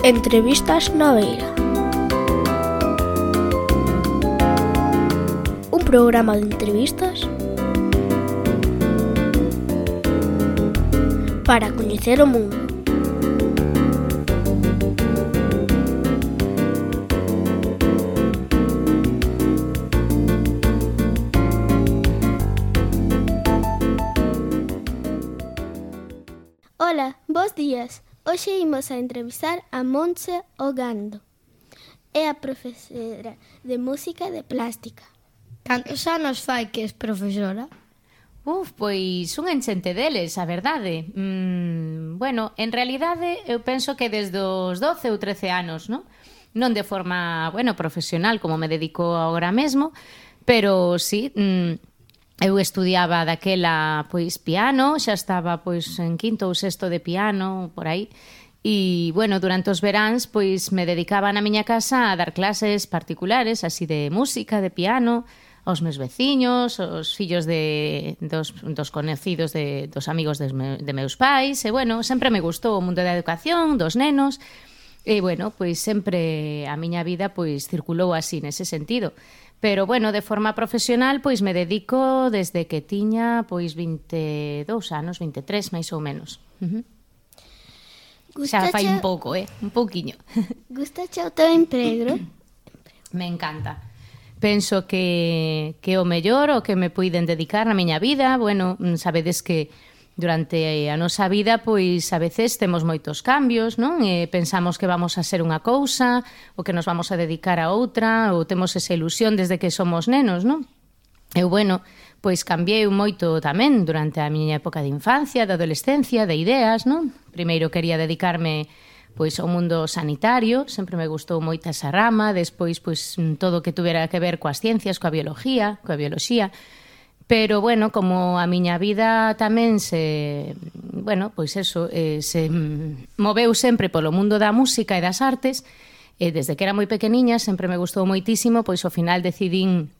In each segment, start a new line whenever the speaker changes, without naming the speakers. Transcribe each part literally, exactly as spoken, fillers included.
Entrevistas na Beira. Un programa de entrevistas para coñecer o mundo.
Ola, bos días. Hoxe imos a entrevistar a Montse Ogando. É a profesora de música de plástica.
Cantos anos fai que és profesora?
Uf, pois un enchente deles, a verdade. Mm, bueno, en realidade eu penso que desde os doce ou trece anos, non? Non de forma, bueno, profesional como me dedico agora mesmo, pero sí, mm, eu estudiaba daquela, pois, piano, xa estaba, pois, en quinto ou sexto de piano, por aí, e, bueno, durante os veráns, pois, me dedicaba na miña casa a dar clases particulares, así de música, de piano, aos meus veciños, aos fillos de, dos, dos conocidos de, dos amigos de, de meus pais, e, bueno, sempre me gustou o mundo da educación, dos nenos, e, bueno, pois, sempre a miña vida, pois, circulou así, nese sentido. Pero, bueno, de forma profesional, pois me dedico desde que tiña, pois, vinte e dous anos, vinte e tres, máis ou menos. Uh-huh. Xa fai un pouco, eh? Un pouquiño.
Gustache o teu emprego?
Me encanta. Penso que, que o mellor o que me puiden dedicar na miña vida, bueno, sabedes que durante a nosa vida, pois, a veces temos moitos cambios, non? E pensamos que vamos a ser unha cousa, ou que nos vamos a dedicar a outra, ou temos esa ilusión desde que somos nenos, non? E, bueno, pois cambiei moito tamén durante a miña época de infancia, de adolescencia, de ideas, non? Primeiro quería dedicarme, pois, ao mundo sanitario, sempre me gustou moita esa rama, despois, pois, todo o que tuvera que ver coas ciencias, coa biología, coa bioloxía. Pero, bueno, como a miña vida tamén se, bueno, pois eso, eh, se moveu sempre polo mundo da música e das artes, e desde que era moi pequeniña sempre me gustou moitísimo, pois ao final decidín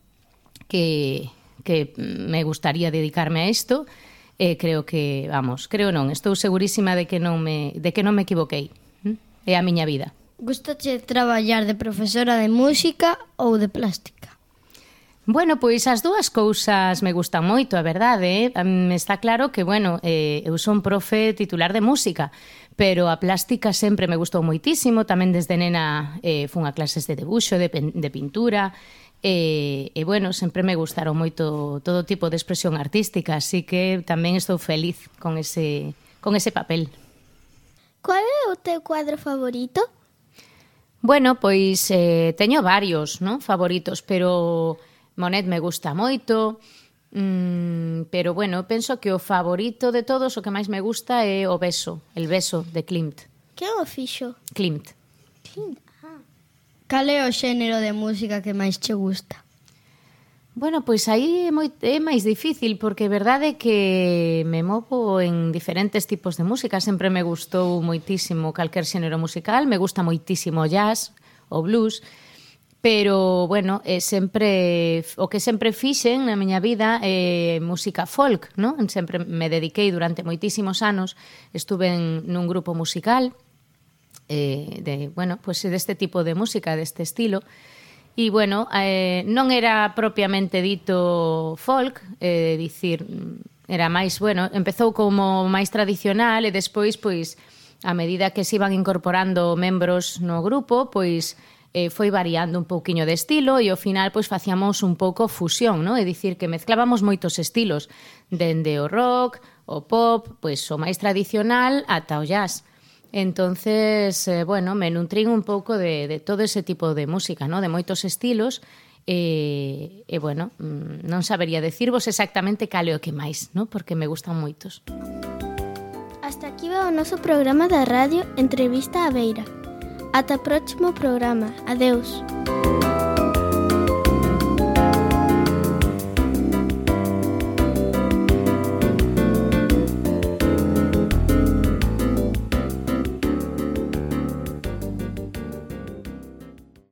que, que me gustaría dedicarme a isto, e creo que, vamos, creo non, estou segurísima de que non me, de que non me equivoquei. É a miña vida.
Gustache traballar de profesora de música ou de plástica?
Bueno, pois as dúas cousas me gustan moito, a verdade, eh? Está claro que, bueno, eh, eu son profe titular de música, pero a plástica sempre me gustou moitísimo, tamén desde nena eh, fun a clases de debuxo, de, de pintura, e, e, bueno, sempre me gustaron moito todo tipo de expresión artística, así que tamén estou feliz con ese, con ese papel.
Qual é o teu cuadro favorito?
Bueno, pois eh, teño varios, non? Favoritos, pero Monet me gusta moito, mm, pero, bueno, penso que o favorito de todos, o que máis me gusta é o Beso, el Beso de Klimt.
Que o fixo?
Klimt.
Klimt, ah.
Cal é o xénero de música que máis che gusta?
Bueno, pois aí é, moi, é máis difícil, porque é verdade que me movo en diferentes tipos de música. Sempre me gustou moitísimo calquer xénero musical, me gusta moitísimo o jazz, o blues, pero, bueno, é sempre, o que sempre fixen na miña vida é música folk, non? Sempre me dediquei durante moitísimos anos, estuve en, nun grupo musical, eh, de, bueno, pues deste tipo de música, deste estilo. E, bueno, eh, non era propiamente dito folk, é eh, dicir, era máis, bueno, empezou como máis tradicional e despois, pois, a medida que se iban incorporando membros no grupo, pois, eh, foi variando un pouquiño de estilo e ao final, pois, facíamos un pouco fusión, non? É dicir, que mezclábamos moitos estilos, dende o rock, o pop, pois, o máis tradicional ata o jazz. Entonces, eh, bueno, me nutrín un pouco de, de todo ese tipo de música, ¿no? De moitos estilos, e, e bueno, non sabería decirvos exactamente cal é o que máis, ¿no? Porque me gustan moitos.
Hasta aquí va o noso programa da radio Entrevista a Beira. Ata o próximo programa. Adeus.